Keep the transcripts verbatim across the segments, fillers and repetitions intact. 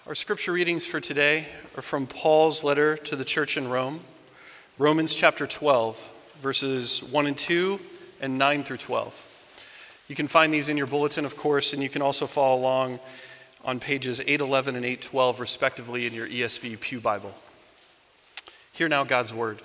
Our scripture readings for today are from Paul's letter to the church in Rome, Romans chapter twelve, verses one and two and nine through twelve. You can find these in your bulletin, of course, and you can also follow along on pages eight eleven and eight twelve, respectively, in your E S V Pew Bible. Hear now God's word.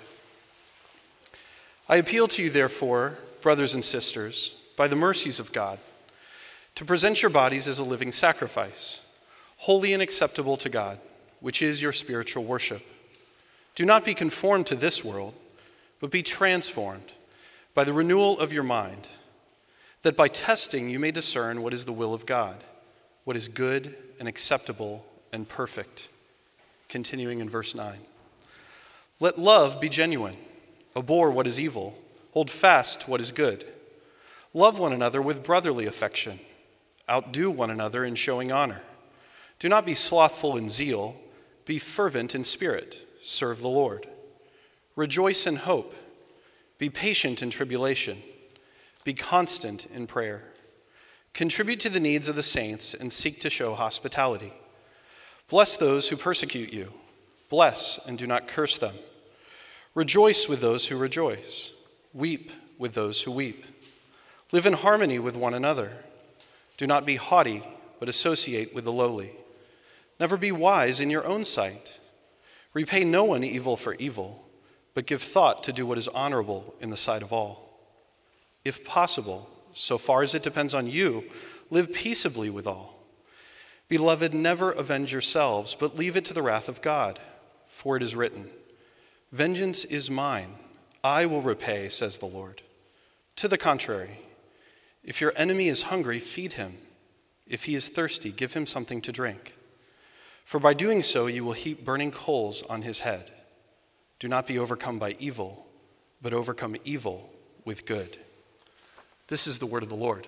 I appeal to you, therefore, brothers and sisters, by the mercies of God, to present your bodies as a living sacrifice, holy and acceptable to God, which is your spiritual worship. Do not be conformed to this world, but be transformed by the renewal of your mind, that by testing you may discern what is the will of God, what is good and acceptable and perfect. Continuing in verse nine. Let love be genuine. Abhor what is evil. Hold fast to what is good. Love one another with brotherly affection. Outdo one another in showing honor. Do not be slothful in zeal. Be fervent in spirit. Serve the Lord. Rejoice in hope. Be patient in tribulation. Be constant in prayer. Contribute to the needs of the saints and seek to show hospitality. Bless those who persecute you. Bless and do not curse them. Rejoice with those who rejoice. Weep with those who weep. Live in harmony with one another. Do not be haughty, but associate with the lowly. Never be wise in your own sight. Repay no one evil for evil, but give thought to do what is honorable in the sight of all. If possible, so far as it depends on you, live peaceably with all. Beloved, never avenge yourselves, but leave it to the wrath of God, for it is written, "Vengeance is mine, I will repay," says the Lord. To the contrary, if your enemy is hungry, feed him. If he is thirsty, give him something to drink. For by doing so, you will heap burning coals on his head. Do not be overcome by evil, but overcome evil with good. This is the word of the Lord.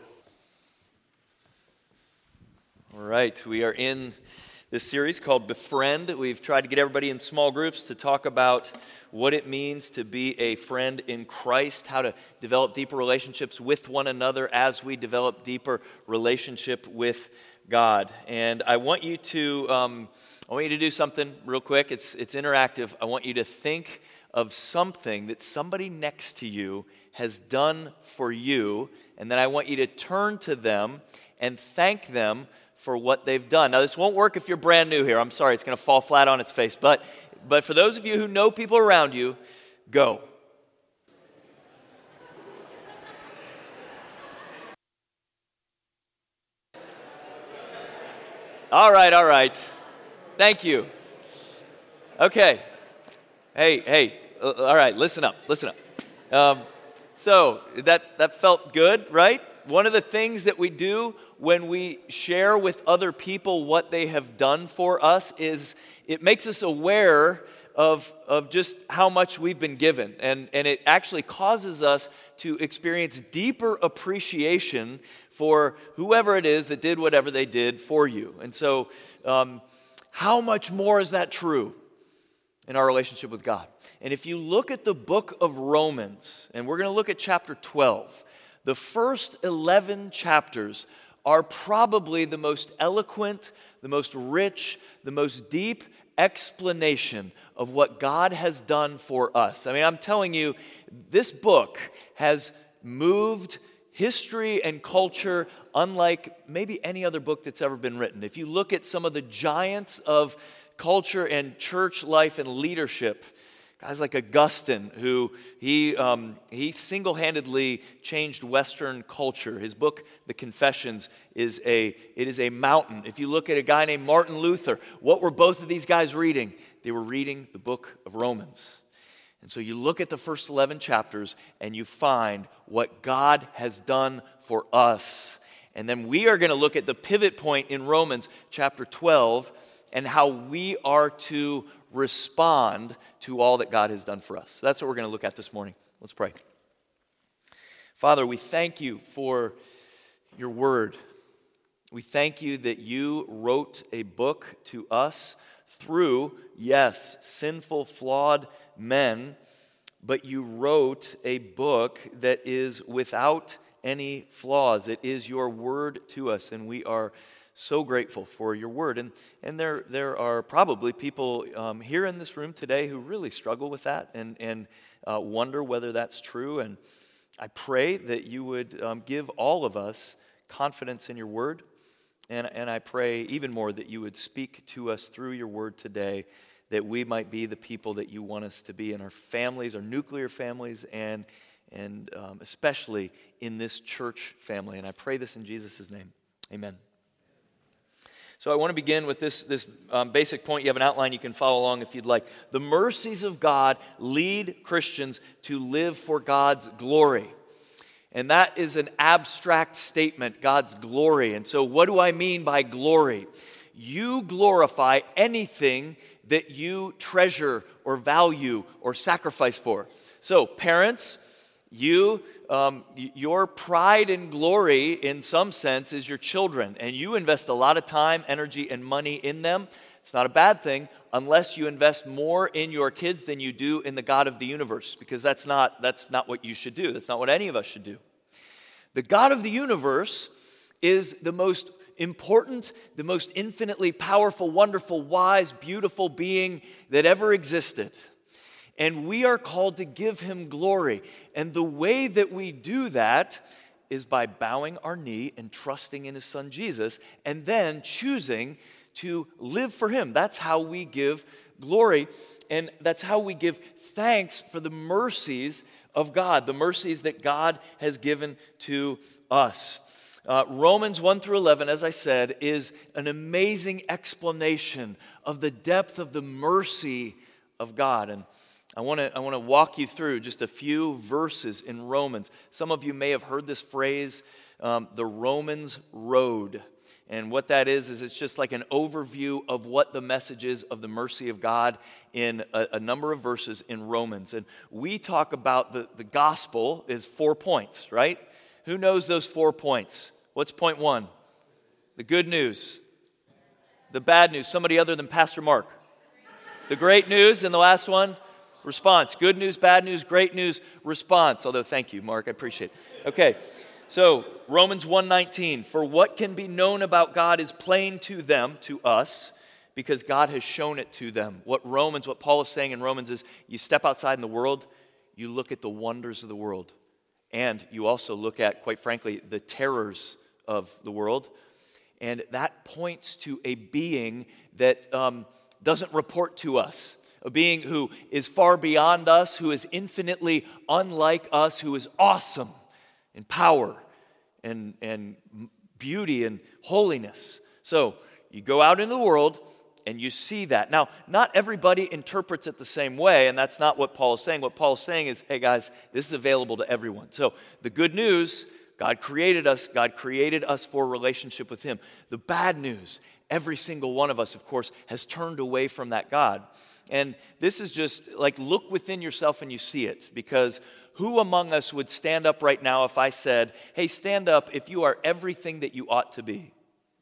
All right, we are in this series called Befriend. We've tried to get everybody in small groups to talk about what it means to be a friend in Christ, how to develop deeper relationships with one another as we develop deeper relationship with God. And I want you to, um, I want you to do something real quick. It's it's interactive. I want you to think of something that somebody next to you has done for you, and then I want you to turn to them and thank them for what they've done. Now, this won't work if you're brand new here. I'm sorry, it's going to fall flat on its face. But but for those of you who know people around you, go. All right, all right. Thank you. Okay. Hey, hey. Uh, all right, listen up, listen up. Um, so that, that felt good, right? One of the things that we do when we share with other people what they have done for us is it makes us aware of, of just how much we've been given. And, and it actually causes us to experience deeper appreciation for whoever it is that did whatever they did for you. And so um, how much more is that true in our relationship with God? And if you look at the book of Romans, and we're going to look at chapter twelve, the first eleven chapters are probably the most eloquent, the most rich, the most deep explanation of what God has done for us. I mean, I'm telling you, this book has moved history and culture unlike maybe any other book that's ever been written. If you look at some of the giants of culture and church life and leadership, guys like Augustine, who he um, he single-handedly changed Western culture. His book, The Confessions, is a it is a mountain. If you look at a guy named Martin Luther, what were both of these guys reading? They were reading the book of Romans. And so you look at the first eleven chapters and you find what God has done for us. And then we are going to look at the pivot point in Romans chapter twelve and how we are to respond to all that God has done for us. So that's what we're going to look at this morning. Let's pray. Father, we thank you for your word. We thank you that you wrote a book to us through, yes, sinful, flawed men, but you wrote a book that is without any flaws. It is your word to us, and we are so grateful for your word. And, and there, there are probably people um, here in this room today who really struggle with that and, and uh, wonder whether that's true. And I pray that you would um, give all of us confidence in your word. And, and I pray even more that you would speak to us through your word today, that we might be the people that you want us to be in our families, our nuclear families, and, and um, especially in this church family. And I pray this in Jesus' name. Amen. So I want to begin with this, this um, basic point. You have an outline. You can follow along if you'd like. The mercies of God lead Christians to live for God's glory. And that is an abstract statement, God's glory. And so what do I mean by glory? You glorify anything that you treasure or value or sacrifice for. So parents, you, um, your pride and glory in some sense is your children. And you invest a lot of time, energy, and money in them. It's not a bad thing unless you invest more in your kids than you do in the God of the universe, because that's not, that's not what you should do. That's not what any of us should do. The God of the universe is the most important, the most infinitely powerful, wonderful, wise, beautiful being that ever existed. And we are called to give him glory. And the way that we do that is by bowing our knee and trusting in his son Jesus, and then choosing to live for him. That's how we give glory, and that's how we give thanks for the mercies of God, the mercies that God has given to us. Uh, Romans one through eleven, as I said, is an amazing explanation of the depth of the mercy of God. And I want to I want to walk you through just a few verses in Romans. Some of you may have heard this phrase, um, the Romans Road. And what that is, is it's just like an overview of what the message is of the mercy of God in a, a number of verses in Romans. And we talk about the, the gospel is four points, right? Who knows those four points? What's point one? The good news. The bad news. Somebody other than Pastor Mark. The great news, and the last one? Response. Good news, bad news, great news, response. Although, thank you, Mark, I appreciate it. Okay. So, Romans one nineteen, for what can be known about God is plain to them, to us, because God has shown it to them. What Romans, what Paul is saying in Romans is, you step outside in the world, you look at the wonders of the world, and you also look at, quite frankly, the terrors of the world, and that points to a being that um, doesn't report to us, a being who is far beyond us, who is infinitely unlike us, who is awesome in power and, and beauty and holiness. So you go out into the world and you see that. Now, not everybody interprets it the same way, and that's not what Paul is saying. What Paul is saying is, hey guys, this is available to everyone. So the good news, God created us. God created us for a relationship with him. The bad news, every single one of us, of course, has turned away from that God. And this is just like, look within yourself and you see it, because who among us would stand up right now if I said, hey, stand up if you are everything that you ought to be?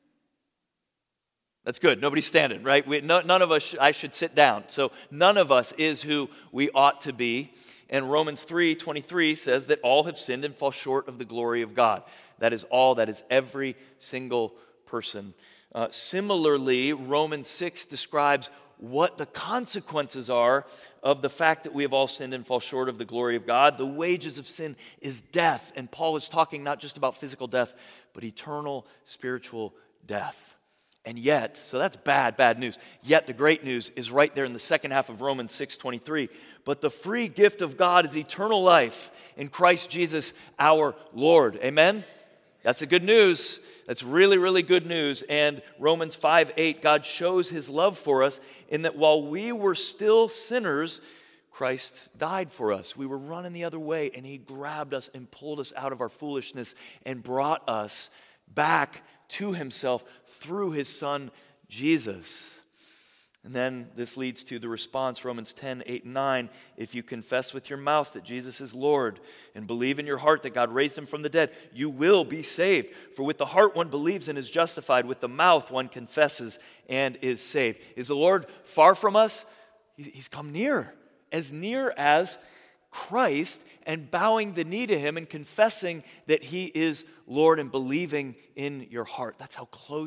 That's good. Nobody's standing, right? We, no, none of us, sh- I should sit down. So none of us is who we ought to be. And Romans three twenty-three says that all have sinned and fall short of the glory of God. That is all. That is every single person. Uh, similarly, Romans six describes what the consequences are of the fact that we have all sinned and fall short of the glory of God. The wages of sin is death. And Paul is talking not just about physical death, but eternal spiritual death. And yet, so that's bad, bad news. Yet the great news is right there in the second half of Romans six twenty-three. But the free gift of God is eternal life in Christ Jesus our Lord. Amen? That's the good news. That's really, really good news. And Romans five eight, God shows his love for us in that while we were still sinners, Christ died for us. We were running the other way, and he grabbed us and pulled us out of our foolishness and brought us back to himself through his son, Jesus. And then this leads to the response, Romans ten, eight, and nine. If you confess with your mouth that Jesus is Lord and believe in your heart that God raised him from the dead, you will be saved. For with the heart one believes and is justified. With the mouth one confesses and is saved. Is the Lord far from us? He's come near. As near as Christ, and bowing the knee to him and confessing that he is Lord and believing in your heart. That's how close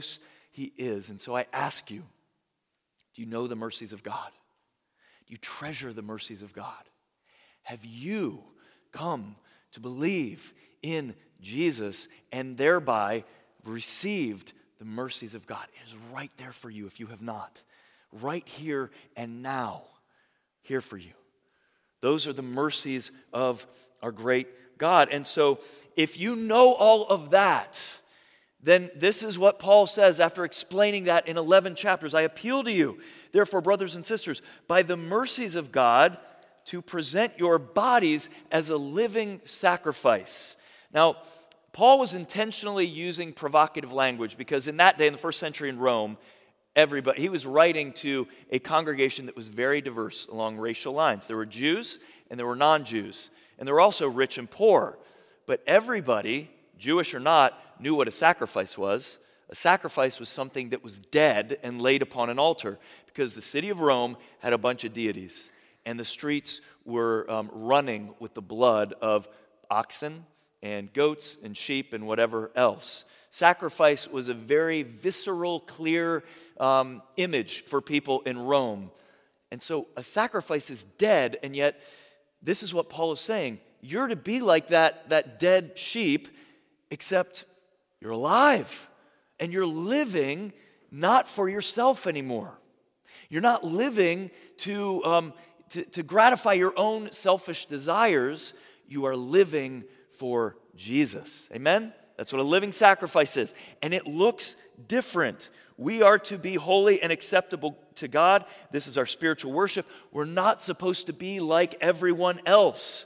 he is. And so I ask you, do you know the mercies of God? Do you treasure the mercies of God? Have you come to believe in Jesus and thereby received the mercies of God? It is right there for you if you have not. Right here and now, here for you. Those are the mercies of our great God. And so if you know all of that, then this is what Paul says after explaining that in eleven chapters. I appeal to you, therefore, brothers and sisters, by the mercies of God, to present your bodies as a living sacrifice. Now, Paul was intentionally using provocative language because in that day, in the first century in Rome, everybody, he was writing to a congregation that was very diverse along racial lines. There were Jews and there were non-Jews, and there were also rich and poor. But everybody, Jewish or not, knew what a sacrifice was. A sacrifice was something that was dead and laid upon an altar because the city of Rome had a bunch of deities, and the streets were um, running with the blood of oxen and goats and sheep and whatever else. Sacrifice was a very visceral, clear um, image for people in Rome. And so a sacrifice is dead, and yet this is what Paul is saying. You're to be like that, that dead sheep, except you're alive. And you're living not for yourself anymore. You're not living to, um, to, to gratify your own selfish desires. You are living for Jesus. Amen? That's what a living sacrifice is. And it looks different. We are to be holy and acceptable to God. This is our spiritual worship. We're not supposed to be like everyone else.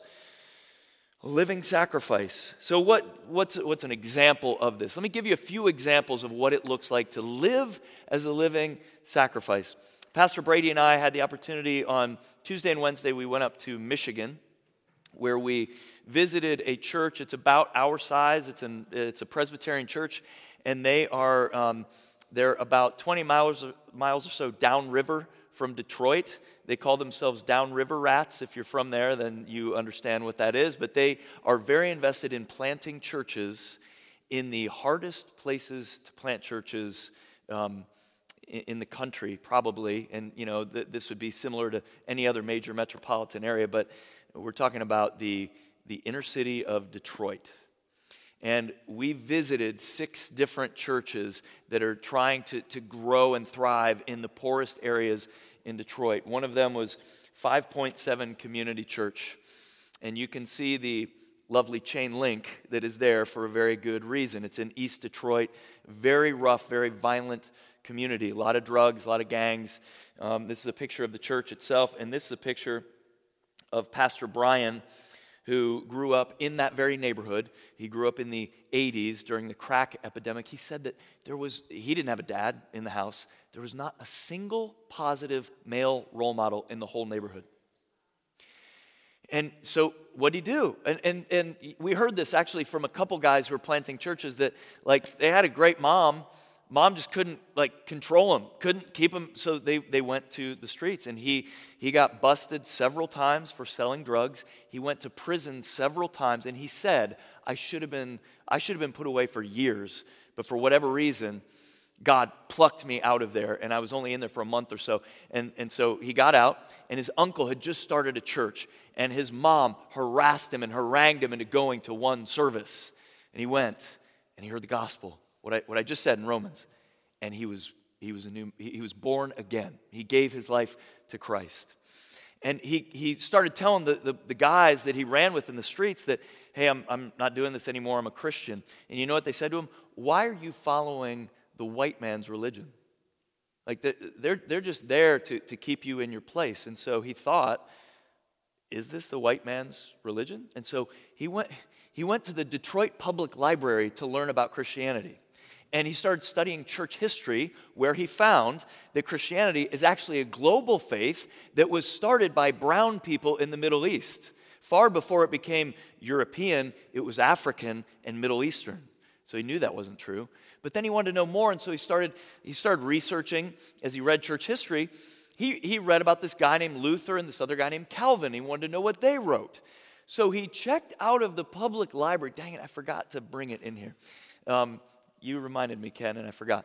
A living sacrifice. So what, what's, what's an example of this? Let me give you a few examples of what it looks like to live as a living sacrifice. Pastor Brady and I had the opportunity on Tuesday and Wednesday, we went up to Michigan, where we visited a church. It's about our size. It's, an, it's a Presbyterian church, and they are um, they're about twenty miles, miles or so downriver from Detroit. They call themselves Downriver Rats. If you're from there, then you understand what that is. But they are very invested in planting churches in the hardest places to plant churches um, in, in the country, probably. And, you know, th- this would be similar to any other major metropolitan area. But we're talking about the, the inner city of Detroit. And we visited six different churches that are trying to, to grow and thrive in the poorest areas in Detroit. One of them was Five Point Seven Community Church. And you can see the lovely chain link that is there for a very good reason. It's in East Detroit. Very rough, very violent community. A lot of drugs, a lot of gangs. Um, this is a picture of the church itself. And this is a picture of Pastor Brian, who grew up in that very neighborhood. He grew up in the eighties during the crack epidemic. He said that there was, he didn't have a dad in the house. There was not a single positive male role model in the whole neighborhood. And so what did he do? And, and, and we heard this actually from a couple guys who were planting churches that, like, they had a great mom. Mom just couldn't, like, control him, couldn't keep him, so they, they went to the streets. And he, he got busted several times for selling drugs. He went to prison several times, and he said, I should have been, I should have been put away for years, but for whatever reason, God plucked me out of there, and I was only in there for a month or so. And, and so he got out, and his uncle had just started a church, and his mom harassed him and harangued him into going to one service. And he went, and he heard the gospel. What I, what I just said in Romans, and he was he was a new he was born again. He gave his life to Christ, and he he started telling the, the, the guys that he ran with in the streets that, hey, I'm I'm not doing this anymore. I'm a Christian. And you know what they said to him? Why are you following the white man's religion? Like they're they're just there to to keep you in your place. And so he thought, is this the white man's religion? And so he went he went to the Detroit Public Library to learn about Christianity. And he started studying church history, where he found that Christianity is actually a global faith that was started by brown people in the Middle East. Far before it became European, it was African and Middle Eastern. So he knew that wasn't true. But then he wanted to know more, and so he started he started researching as he read church history. He, he read about this guy named Luther and this other guy named Calvin. He wanted to know what they wrote. So he checked out of the public library. Dang it, I forgot to bring it in here. Um, You reminded me, Ken, and I forgot.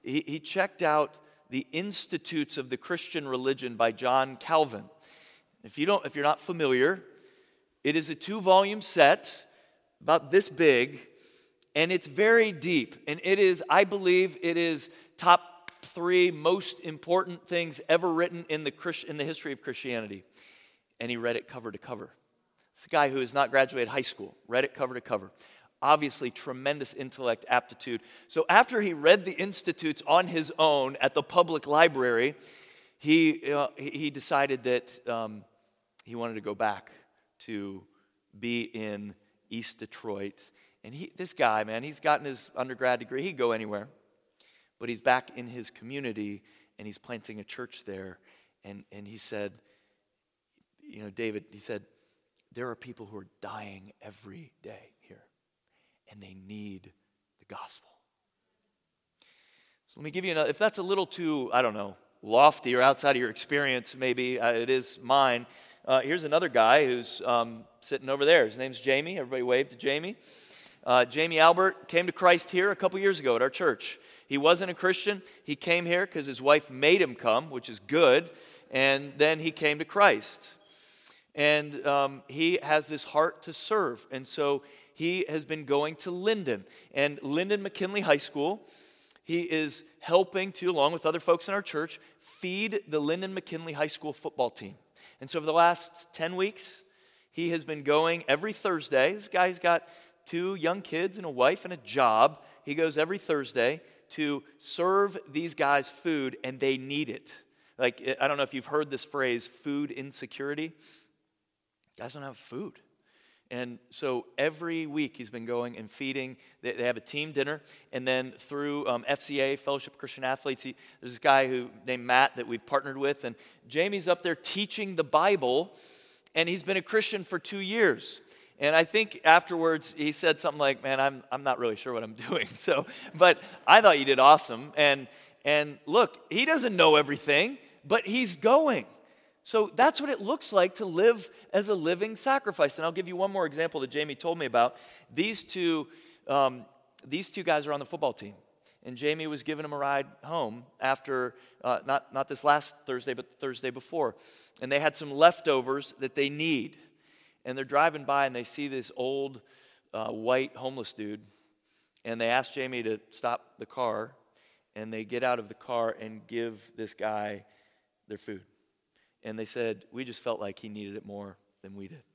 he, he checked out the Institutes of the Christian Religion by John Calvin. If you don't, if you're not familiar, it is a two-volume set about this big, and it's very deep. And it is, I believe, it is top three most important things ever written in the Christ, in the history of Christianity. And he read it cover to cover. It's a guy who has not graduated high school, read it cover to cover. Obviously, tremendous intellect, aptitude. So after he read the Institutes on his own at the public library, he uh, he decided that um, he wanted to go back to be in East Detroit. And he, this guy, man, he's gotten his undergrad degree. He'd go anywhere. But he's back in his community, and he's planting a church there. And, and he said, you know, David, he said, there are people who are dying every day here, and they need the gospel. So let me give you another, if that's a little too, I don't know, lofty or outside of your experience, maybe uh, it is mine. Uh, here's another guy who's um, sitting over there. His name's Jamie. Everybody wave to Jamie. Uh, Jamie Albert came to Christ here a couple years ago at our church. He wasn't a Christian. He came here because his wife made him come, which is good, and then he came to Christ. And um, he has this heart to serve, and so he has been going to Linden. And Linden McKinley High School, he is helping to, along with other folks in our church, feed the Linden McKinley High School football team. And so for the last ten weeks, he has been going every Thursday. This guy's got two young kids and a wife and a job. He goes every Thursday to serve these guys food, and they need it. Like, I don't know if you've heard this phrase, food insecurity. Guys don't have food. And so every week he's been going and feeding. They, they have a team dinner. And then through um, F C A, Fellowship of Christian Athletes, he, there's this guy who named Matt that we've partnered with. And Jamie's up there teaching the Bible. And he's been a Christian for two years. And I think afterwards he said something like, man, I'm I'm not really sure what I'm doing. So, but I thought you did awesome. And and look, he doesn't know everything, but he's going. So that's what it looks like to live as a living sacrifice. And I'll give you one more example that Jamie told me about. These two, um, these two guys are on the football team. And Jamie was giving them a ride home after, uh, not, not this last Thursday, but the Thursday before. And they had some leftovers that they need. And they're driving by and they see this old uh, white homeless dude. And they ask Jamie to stop the car. And they get out of the car and give this guy their food. And they said, we just felt like he needed it more than we did.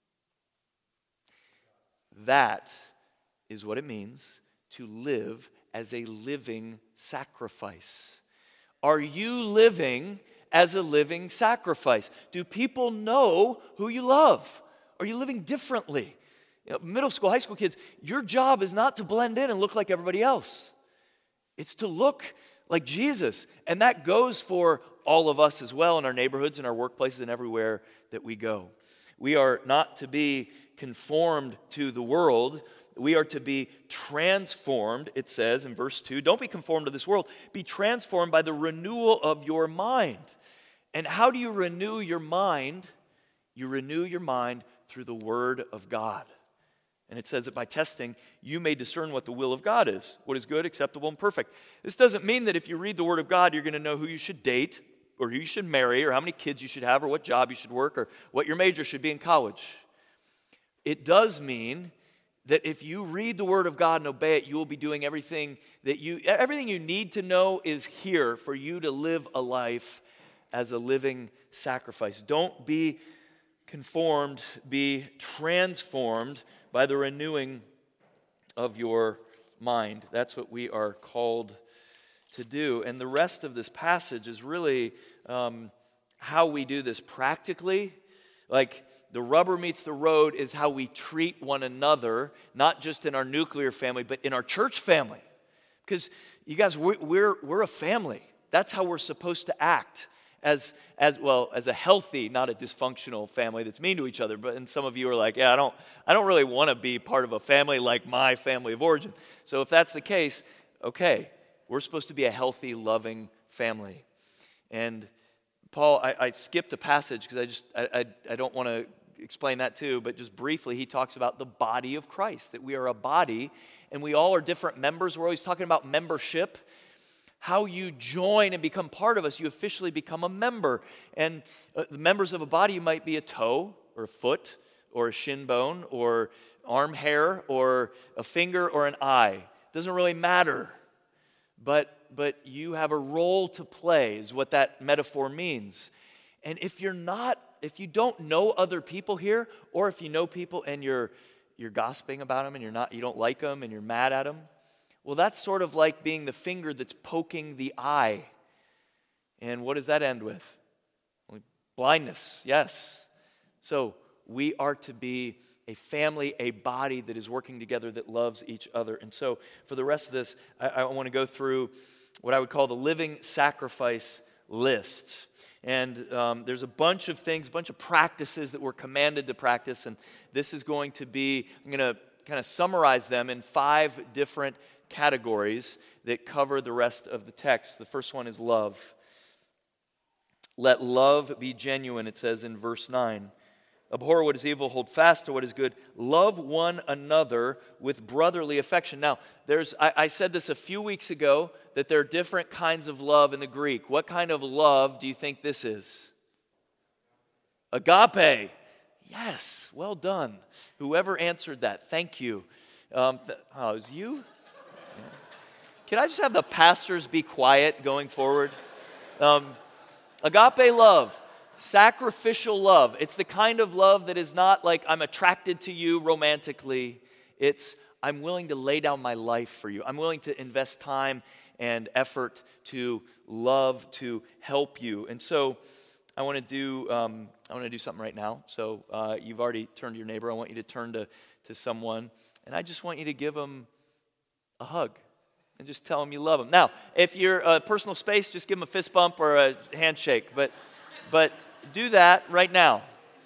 That is what it means to live as a living sacrifice. Are you living as a living sacrifice? Do people know who you love? Are you living differently? You know, middle school, high school kids, your job is not to blend in and look like everybody else. It's to look like Jesus. And that goes for all of us as well in our neighborhoods, in our workplaces, and everywhere that we go. We are not to be conformed to the world. We are to be transformed, it says in verse two. Don't be conformed to this world. Be transformed by the renewal of your mind. And how do you renew your mind? You renew your mind through the Word of God. And it says that by testing, you may discern what the will of God is, what is good, acceptable, and perfect. This doesn't mean that if you read the Word of God, you're going to know who you should date, or who you should marry, or how many kids you should have, or what job you should work, or what your major should be in college. It does mean that if you read the Word of God and obey it, you will be doing everything that you, everything you need to know is here for you to live a life as a living sacrifice. Don't be conformed, be transformed by the renewing of your mind. That's what we are called to do. And the rest of this passage is really um, how we do this practically. Like the rubber meets the road is how we treat one another, not just in our nuclear family, but in our church family. Because you guys, we're, we're, we're a family. That's how we're supposed to act. As, as well, as a healthy, not a dysfunctional family that's mean to each other. But and some of you are like, yeah, I don't, I don't really want to be part of a family like my family of origin. So if that's the case, okay, we're supposed to be a healthy, loving family. And Paul, I, I skipped a passage because I just, I, I, I don't want to explain that too, but just briefly, he talks about the body of Christ, that we are a body, and we all are different members. We're always talking about membership. how you join and become part of us. You officially become a member. And uh, the members of a body, you might be a toe or a foot or a shin bone or arm hair or a finger or an eye. Doesn't really matter. But, but you have a role to play is what that metaphor means. And if you're not, if you don't know other people here, or if you know people and you're you're gossiping about them and you're not, you don't like them and you're mad at them, well, that's sort of like being the finger that's poking the eye. And what does that end with? Well, blindness, yes. So we are to be a family, a body that is working together, that loves each other. And so for the rest of this, I, I want to go through what I would call the living sacrifice list. And um, there's a bunch of things, a bunch of practices that we're commanded to practice. And this is going to be, I'm going to kind of summarize them in five different categories that cover the rest of the text. The first one is love. Let love be genuine, it says in verse nine. Abhor what is evil, hold fast to what is good. Love one another with brotherly affection. Now, there's I, I said this a few weeks ago, that there are different kinds of love in the Greek. What kind of love do you think this is? Agape. Yes, well done. Whoever answered that, thank you. Um, th- oh, it was you? Can I just have the pastors be quiet going forward? Um, agape love. Sacrificial love. It's the kind of love that is not like I'm attracted to you romantically. It's I'm willing to lay down my life for you. I'm willing to invest time and effort to love, to help you. And so I want to do um, I want to do something right now. So uh, you've already turned to your neighbor. I want you to turn to, to someone. And I just want you to give them a hug. And just tell them you love them. Now, if you're a personal space, just give them a fist bump or a handshake. But But do that right now.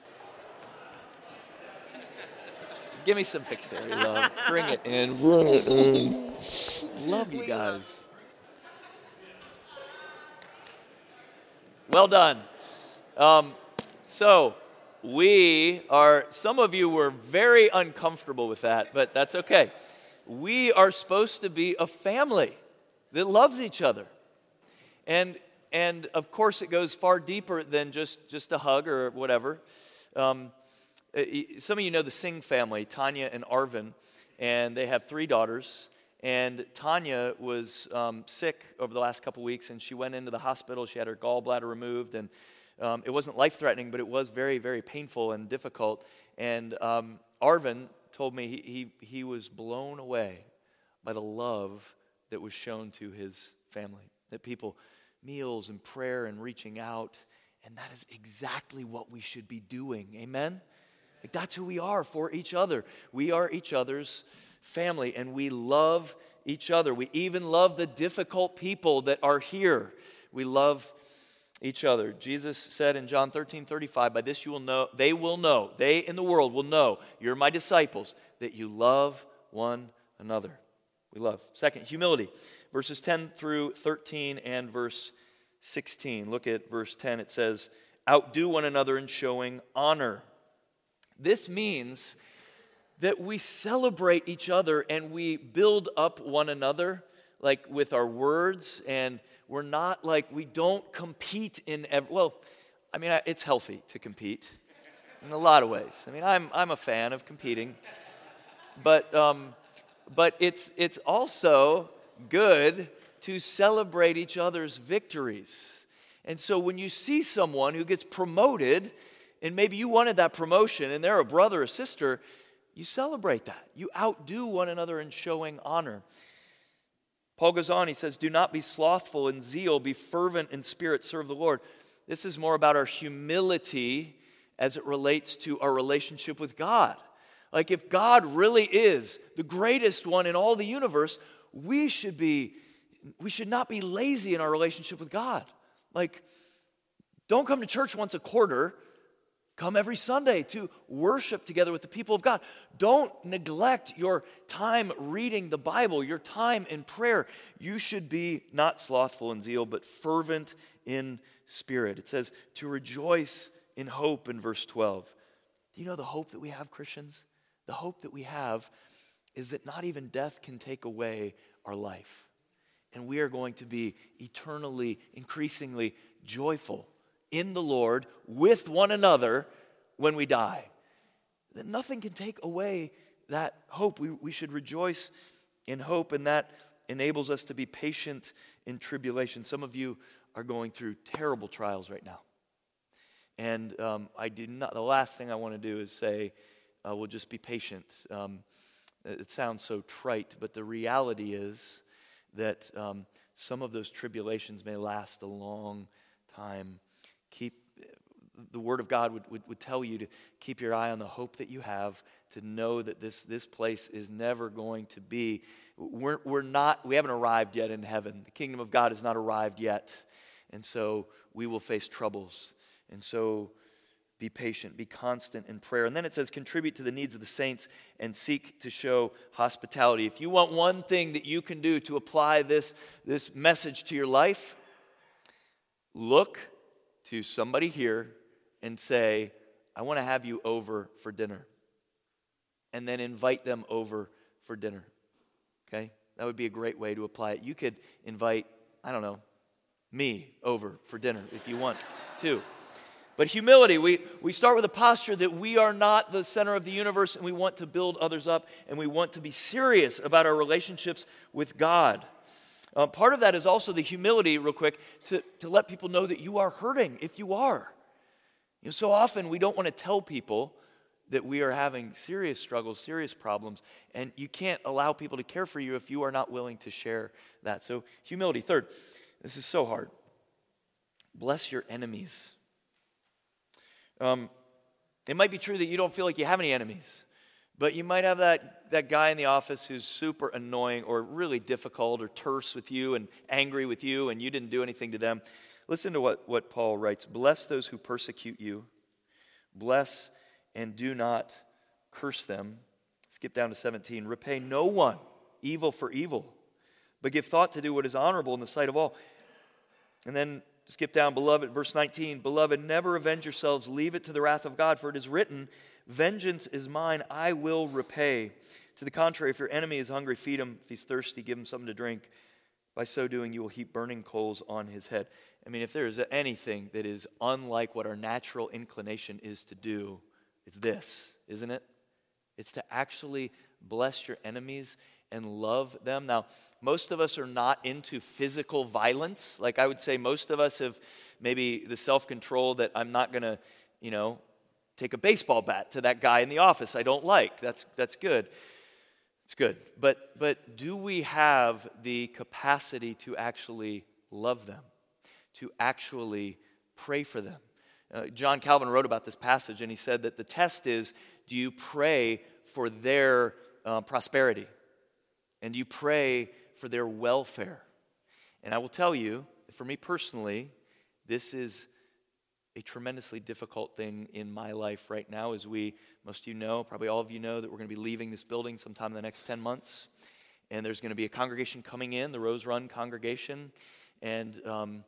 Give me some fixatory love. Bring it in. Bring it in. Love you guys. Well done. Um, so, we are, some of you were very uncomfortable with that, but that's okay. We are supposed to be a family that loves each other. And And, of course, it goes far deeper than just, just a hug or whatever. Um, some of you know the Singh family, Tanya and Arvin, and they have three daughters. And Tanya was um, sick over the last couple weeks, and she went into the hospital. She had her gallbladder removed, and um, it wasn't life-threatening, but it was very, very painful and difficult. And um, Arvin told me he, he, he was blown away by the love that was shown to his family, that people... meals and prayer and reaching out, and that is exactly what we should be doing. Amen? Like that's who we are for each other. We are each other's family, and we love each other. We even love the difficult people that are here. We love each other. Jesus said in John thirteen thirty-five, by this you will know, they will know, they in the world will know, you're my disciples, that you love one another. We love. Second, humility. Verses ten through thirteen and verse sixteen. Look at verse ten. It says, outdo one another in showing honor. This means that we celebrate each other and we build up one another, like with our words, and we're not like, we don't compete in, every, well, I mean, it's healthy to compete in a lot of ways. I mean, I'm I'm a fan of competing, but um, but it's it's also good to celebrate each other's victories. And so when you see someone who gets promoted, and maybe you wanted that promotion, and they're a brother or sister, you celebrate that. You outdo one another in showing honor. Paul goes on, he says, do not be slothful in zeal, be fervent in spirit, serve the Lord. This is more about our humility as it relates to our relationship with God. Like if God really is the greatest one in all the universe, we should be, we should not be lazy in our relationship with God. Like, don't come to church once a quarter. Come every Sunday to worship together with the people of God. Don't neglect your time reading the Bible, your time in prayer. You should be not slothful in zeal, but fervent in spirit. It says to rejoice in hope in verse twelve. Do you know the hope that we have, Christians? The hope that we have is that not even death can take away our life. And we are going to be eternally, increasingly joyful in the Lord with one another when we die. Then nothing can take away that hope. We, we should rejoice in hope, and that enables us to be patient in tribulation. Some of you are going through terrible trials right now. And um, I do not, the last thing I want to do is say, uh, we'll just be patient. Um, it sounds so trite, but the reality is that um, some of those tribulations may last a long time. Keep, the Word of God would, would, would tell you to keep your eye on the hope that you have, to know that this, this place is never going to be, we're, we're not, we haven't arrived yet in heaven. The kingdom of God has not arrived yet. And so we will face troubles. And so be patient, be constant in prayer. And then it says, contribute to the needs of the saints and seek to show hospitality. If you want one thing that you can do to apply this, this message to your life, look to somebody here and say, I want to have you over for dinner. And then invite them over for dinner. Okay? That would be a great way to apply it. You could invite, I don't know, me over for dinner if you want to. But humility, we, we start with a posture that we are not the center of the universe, and we want to build others up, and we want to be serious about our relationships with God. Uh, part of that is also the humility, real quick, to, to let people know that you are hurting if you are. You know, so often we don't want to tell people that we are having serious struggles, serious problems, and you can't allow people to care for you if you are not willing to share that. So humility. Third, this is so hard. Bless your enemies. Um, it might be true that you don't feel like you have any enemies, but you might have that, that guy in the office who's super annoying or really difficult or terse with you and angry with you, and you didn't do anything to them. Listen to what, what Paul writes. Bless those who persecute you. Bless and do not curse them. Skip down to seventeen. Repay no one evil for evil, but give thought to do what is honorable in the sight of all. And then skip down, beloved, verse nineteen. Beloved, never avenge yourselves. Leave it to the wrath of God, for it is written, vengeance is mine, I will repay. To the contrary, if your enemy is hungry, feed him. If he's thirsty, give him something to drink. By so doing, you will heap burning coals on his head. I mean, if there is anything that is unlike what our natural inclination is to do, it's this, isn't it? It's to actually bless your enemies and love them. Now, most of us are not into physical violence. Like I would say most of us have maybe the self-control that I'm not going to, you know, take a baseball bat to that guy in the office I don't like. That's that's good. It's good. But but do we have the capacity to actually love them, to actually pray for them? Uh, John Calvin wrote about this passage, and he said that the test is, do you pray for their uh, prosperity? And do you pray for their welfare? And I will tell you, for me personally, this is a tremendously difficult thing in my life right now, as we, most of you know, probably all of you know, that we're going to be leaving this building sometime in the next ten months. And there's going to be a congregation coming in, the Rose Run congregation. And um,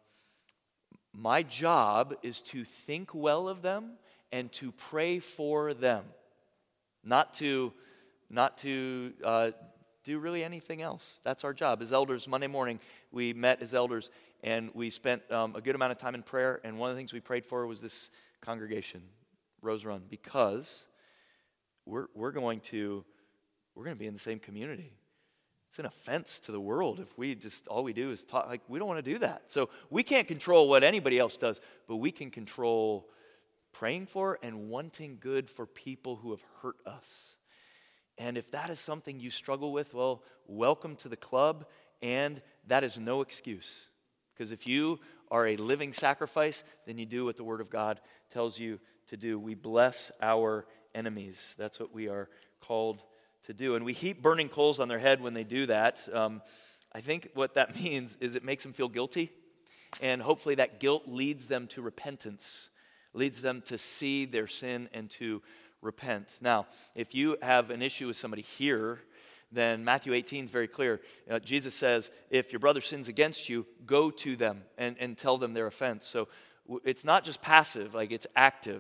my job is to think well of them and to pray for them. Not to, not to uh, do really anything else. That's our job. As elders, Monday morning, we met as elders, and we spent um, a good amount of time in prayer, and one of the things we prayed for was this congregation, Rose Run, because we're we're going to we're going to be in the same community. It's an offense to the world if we just, all we do is talk, like, we don't want to do that. So we can't control what anybody else does, but we can control praying for and wanting good for people who have hurt us. And if that is something you struggle with, well, welcome to the club, and that is no excuse. Because if you are a living sacrifice, then you do what the Word of God tells you to do. We bless our enemies. That's what we are called to do. And we heap burning coals on their head when they do that. Um, I think what that means is it makes them feel guilty. And hopefully that guilt leads them to repentance, leads them to see their sin and to repent. Now, if you have an issue with somebody here, then Matthew eighteen is very clear. Uh, Jesus says, if your brother sins against you, go to them and, and tell them their offense. So w- it's not just passive, like it's active.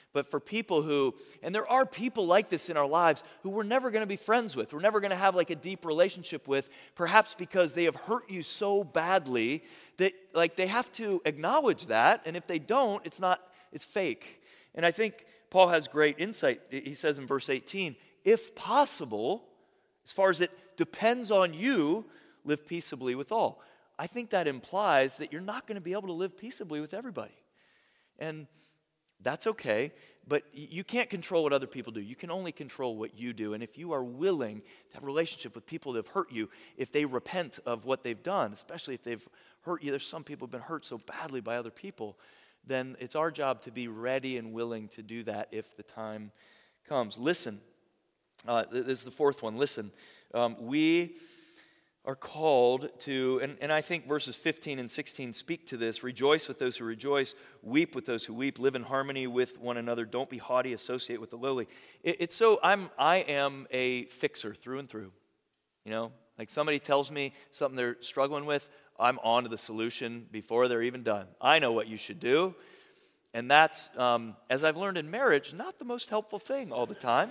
But for people who, and there are people like this in our lives who we're never going to be friends with, we're never going to have like a deep relationship with, perhaps because they have hurt you so badly that like they have to acknowledge that, and if they don't, it's not, it's fake. And I think Paul has great insight. He says in verse eighteen, if possible, as far as it depends on you, live peaceably with all. I think that implies that you're not going to be able to live peaceably with everybody. And that's okay, but you can't control what other people do. You can only control what you do. And if you are willing to have a relationship with people that have hurt you, if they repent of what they've done, especially if they've hurt you, there's some people who have been hurt so badly by other people, then it's our job to be ready and willing to do that if the time comes. Listen, uh, this is the fourth one. Listen, um, we are called to, and, and I think verses fifteen and sixteen speak to this. Rejoice with those who rejoice, weep with those who weep, live in harmony with one another, don't be haughty, associate with the lowly. It, it's so, I'm, I am a fixer through and through. You know, like somebody tells me something they're struggling with, I'm on to the solution before they're even done. I know what you should do. And that's, um, as I've learned in marriage, not the most helpful thing all the time.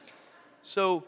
So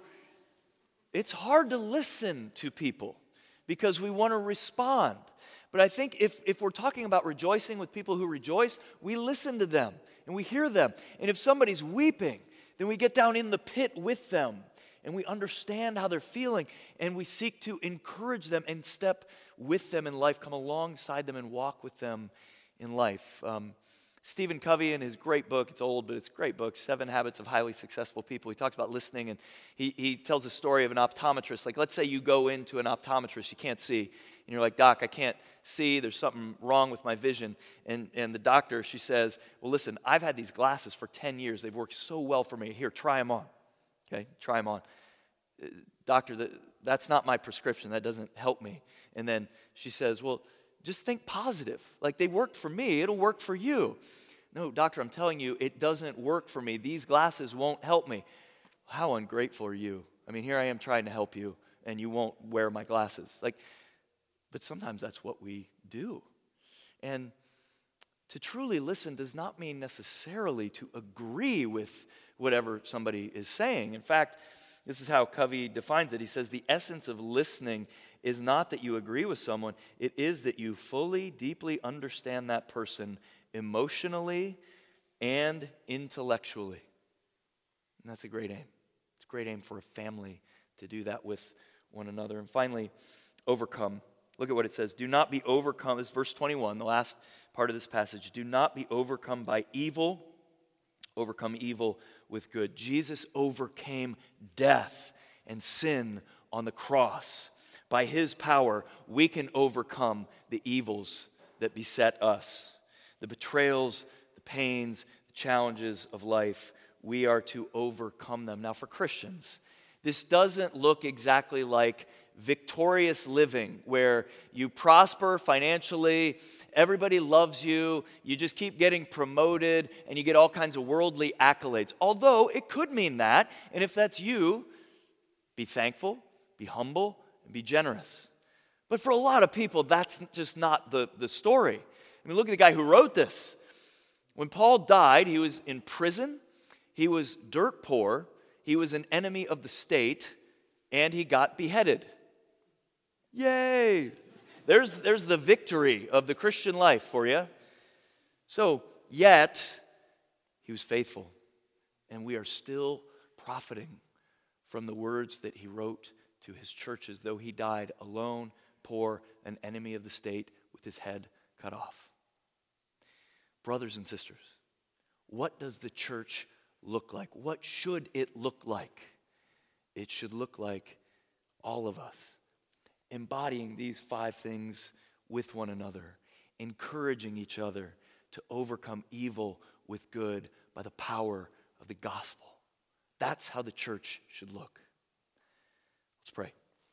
it's hard to listen to people because we want to respond. But I think if, if we're talking about rejoicing with people who rejoice, we listen to them and we hear them. And if somebody's weeping, then we get down in the pit with them and we understand how they're feeling and we seek to encourage them and step with them in life, come alongside them and walk with them in life. Um, Stephen Covey, in his great book, it's old, but it's a great book, Seven Habits of Highly Successful People, he talks about listening, and he, he tells a story of an optometrist. Like, let's say you go into an optometrist, you can't see, and you're like, Doc, I can't see, there's something wrong with my vision. And, and the doctor, she says, well, listen, I've had these glasses for ten years. They've worked so well for me. Here, try them on. Okay, try them on. Uh, doctor, that, that's not my prescription. That doesn't help me. And then she says, well, just think positive. Like, they worked for me. It'll work for you. No, doctor, I'm telling you, it doesn't work for me. These glasses won't help me. How ungrateful are you? I mean, here I am trying to help you, and you won't wear my glasses. Like, but sometimes that's what we do. And to truly listen does not mean necessarily to agree with whatever somebody is saying. In fact, this is how Covey defines it. He says, the essence of listening is not that you agree with someone, it is that you fully, deeply understand that person emotionally and intellectually. And that's a great aim. It's a great aim for a family to do that with one another. And finally, overcome. Look at what it says. Do not be overcome. This is verse twenty-one, the last part of this passage. Do not be overcome by evil. Overcome evil with good. Jesus overcame death and sin on the cross. By his power, we can overcome the evils that beset us. The betrayals, the pains, the challenges of life, we are to overcome them. Now, for Christians, this doesn't look exactly like victorious living where you prosper financially, everybody loves you, you just keep getting promoted, and you get all kinds of worldly accolades. Although it could mean that, and if that's you, be thankful, be humble, and be generous. But for a lot of people, that's just not the, the story. I mean, look at the guy who wrote this. When Paul died, he was in prison, he was dirt poor, he was an enemy of the state, and he got beheaded. Yay! There's, there's the victory of the Christian life for you. So, yet, he was faithful, and we are still profiting from the words that he wrote to his churches, though he died alone, poor, an enemy of the state, with his head cut off. Brothers and sisters, what does the church look like? What should it look like? It should look like all of us embodying these five things with one another, encouraging each other to overcome evil with good by the power of the gospel. That's how the church should look. Let's pray.